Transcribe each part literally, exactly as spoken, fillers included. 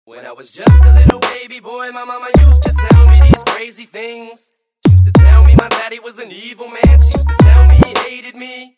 When I was just a little baby boy, my mama used to tell me these crazy things. She used to tell me my daddy was an evil man. She used to tell me he hated me.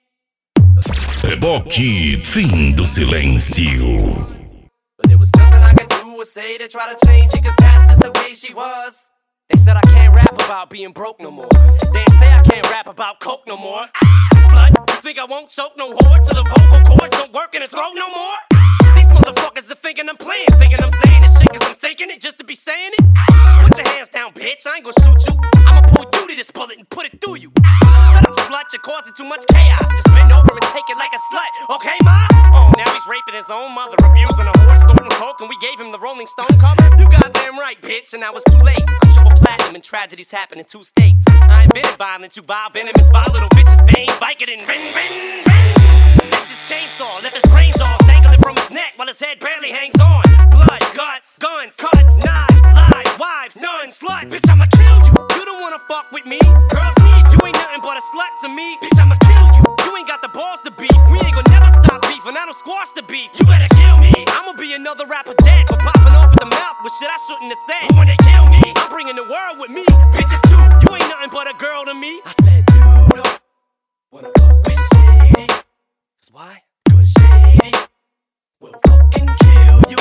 Reboque, fim do silêncio. But there was nothing I could do or say to try to change it, cause that's just the way she was. They said I can't rap about being broke no more. They say I can't rap about coke no more. Slut, you think I won't choke no whore till the vocal cords don't work in the throat no more? These motherfuckers are thinking I'm playing, thinking I'm saying this shit cause I'm thinking it just to be saying it. Put your hands down, bitch, I ain't gon' shoot you. I'ma pull you to this bullet and put it through you. Shut up, slut, you're causing too much chaos. Just bend over and take it like a slut, okay, ma? Oh, now he's raping his own mother, abusing a horse, snorting coke, and we gave him the Rolling Stone cover? You goddamn right, bitch, and now it's too late. I'm triple platinum and tragedies happen in two states. I ain't been violent, you vile, venomous, vile little bitches, bang, Vicodin, ring, ring, ring. Fix his chainsaw, left his brains all tangled from his neck while his head barely hangs on. Blood, guts, guns, cuts, knives, lies, wives, nuns, sluts. Bitch, I'ma kill you. You don't wanna fuck with me. Girls need you ain't nothing but a slut to me. Bitch, I'ma kill you. You ain't got the balls to beef. We ain't gonna never stop beef, and I don't squash the beef. You better kill me. I'ma be another rapper dead for popping off at the mouth with shit I shouldn't have said. But when they kill me, I'm bringing the world with me. Bitches too. You ain't nothing but a girl to me. I said you don't wanna fuck with Shady. Cause why? Cause Shady will fucking kill you.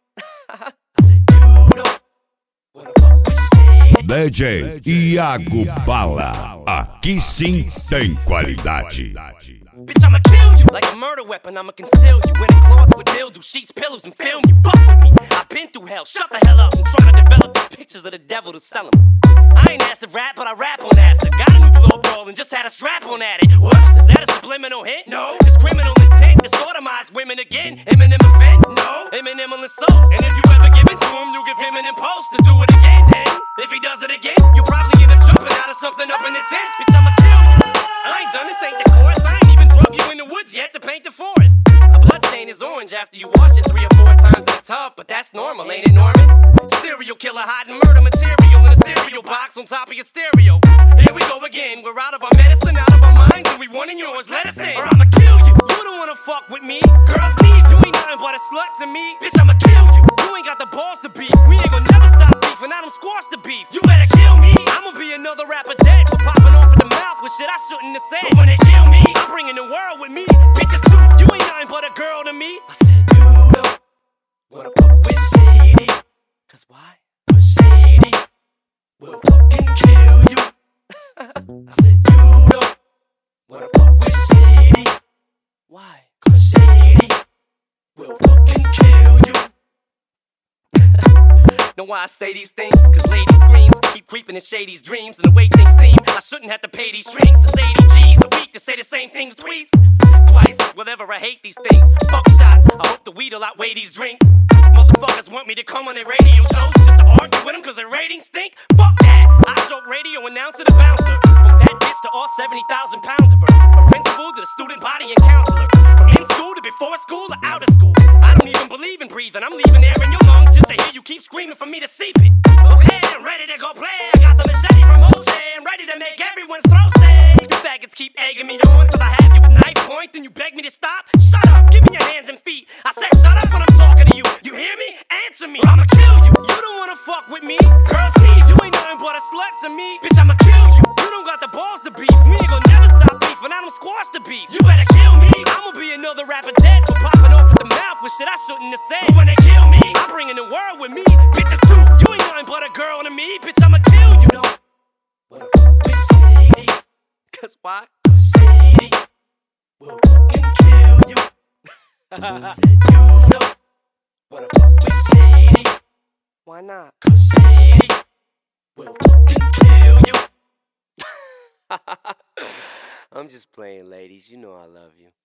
I said you don't wanna fuck with Shady. D J Iago Bala, aqui sim tem qualidade. Bitch, I'ma kill you. Like a murder weapon, I'ma conceal you. In a closet with mildew, sheets, pillows, and film you. Fuck with me, I've been through hell. Shut the hell up, I'm trying to develop these pictures of the devil to sell them. I ain't asked to rap, but I rap on acid. Got a new blow brawl and just had a strap on at it. Whoops, is that a subliminal hint? No. It's criminal intent to sodomize women again. Eminem offend? No. Eminem will insult. And if you ever give it to him, you give him an impulse to do it again. Then, if he does it again, you'll probably end up jumping out of something up in the tent. Bitch, I'ma kill you. I ain't done this, ain't the chorus. I ain't even drug you in the woods yet to paint the forest. A blood stain is orange after you wash it three or four times in the tub, but that's normal, ain't it, Norman? Serial killer hiding murder material in a cereal box on top of your stereo. Here we go again, we're out of our medicine, out of our minds, and we wanting yours, let us in. Or I'ma kill you, you don't wanna fuck with me. Girls need you, ain't nothing but a slut to me. Bitch, I'ma kill you, you ain't got the balls to beef. We ain't gonna never stop beef, and I don't squash the beef. You better kill me, I'ma be another rapper dead for popping off at the mouth with shit I shouldn't have said. But when they kill me, I'm bringing the world with me. Bitches too, you ain't nothing but a girl to me. I said you don't wanna fuck with Shady. Cause why? Cause Shady will fucking kill you. I said you don't wanna fuck with Shady. Why? Cause Shady will fucking kill you. Know why I say these things? Cause lady screams keep creeping in Shady's dreams. And the way things seem, I shouldn't have to pay these strings. It's eighty G's a week to say the same things twice. Twice, whatever, I hate these things. Fuck shots, I hope the weed'll outweigh these drinks. Motherfuckers want me to come on their radio shows just to argue with them cause their ratings stink. Fuck that, I joke radio announcer to bouncer. From that bitch to all seventy thousand pounds of her. From principal to the student body and counselor. From in school to before school or out of school. I don't even believe in breathing, I'm leaving air in your lungs just to hear you keep screaming for me to seep it. Okay, I'm ready to go play. I got the machete from O J. I'm ready to make everyone's throat sing. You faggots keep egging me on till I have you at knife point. Then you beg me to stop. Shut up, give me your hands and feet. I said shut up when I'm talking to you. You hear me? Answer me. I'ma kill you. You don't wanna fuck with me. Girls need you ain't nothing but a slut to me. Bitch, I'ma kill you. You don't got the balls to beef. We ain't gonna never stop beef, and I don't squash the beef. You better kill me. I'ma be another rapper dead for popping off at the mouth with shit I shouldn't have said. But when they kill me, I'm bringing the world with me. Bitches too. You ain't nothing but a girl to me. Bitch, I'ma kill you. You don't wanna fuck with Shady. Cause why? Cause Shady will fucking kill you. I said you don't wanna fuck with Shady. Why not? Cause Shady will fucking kill you. I'm just playing, ladies. You know I love you.